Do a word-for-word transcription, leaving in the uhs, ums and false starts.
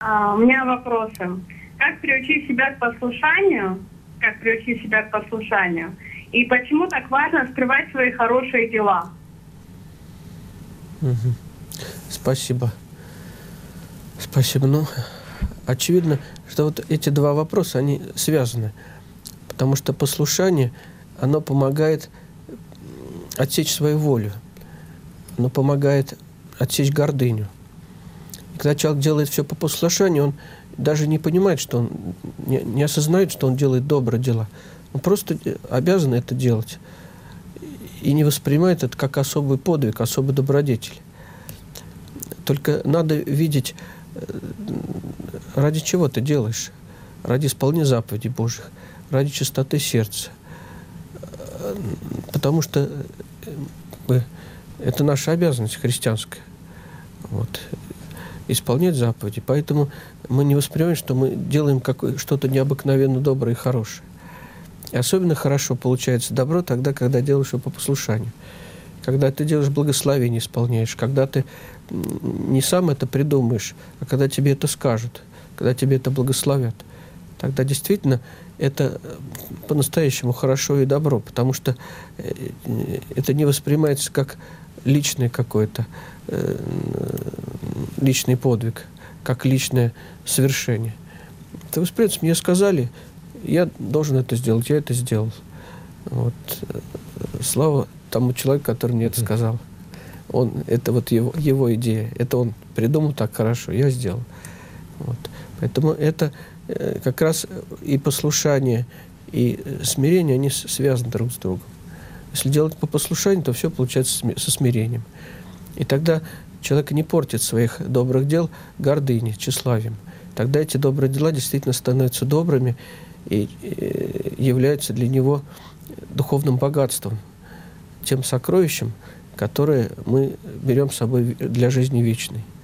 А, у меня вопросы. Как приучить себя к послушанию? Как приучить себя к послушанию? И почему так важно скрывать свои хорошие дела? Угу. Спасибо. Спасибо. Ну, очевидно, что вот эти два вопроса, они связаны. Потому что послушание, оно помогает отсечь свою волю. Оно помогает отсечь гордыню. И когда человек делает все по послушанию, он даже не понимает, что он не, не осознает, что он делает добрые дела. Он просто обязан это делать. И не воспринимает это как особый подвиг, особый добродетель. Только надо видеть, ради чего ты делаешь. Ради исполнения заповедей Божьих, ради чистоты сердца. Потому что это наша обязанность христианская. Вот. Исполнять заповеди. Поэтому мы не воспринимаем, что мы делаем что-то необыкновенно доброе и хорошее. И особенно хорошо получается добро тогда, когда делаешь его по послушанию. Когда ты делаешь благословение, исполняешь, когда ты не сам это придумаешь, а когда тебе это скажут, когда тебе это благословят. Тогда действительно это по-настоящему хорошо и добро, потому что это не воспринимается как личный какой-то, личный подвиг, как личное совершение. Это воспринимается, мне сказали, я должен это сделать, я это сделал. Вот. Слава тому человеку, который мне это сказал. Он, это вот его, его идея. Это он придумал так хорошо, я сделал. Вот. Поэтому это э, как раз и послушание, и смирение, они связаны друг с другом. Если делать по послушанию, то все получается со смирением. И тогда человек не портит своих добрых дел гордыней, тщеславием. Тогда эти добрые дела действительно становятся добрыми и являются для него духовным богатством, тем сокровищем, которое мы берем с собой для жизни вечной.